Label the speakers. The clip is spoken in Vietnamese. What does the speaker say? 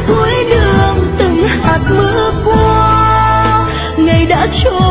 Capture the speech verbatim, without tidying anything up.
Speaker 1: cuối đường từng hạt mưa qua, ngày đã trôi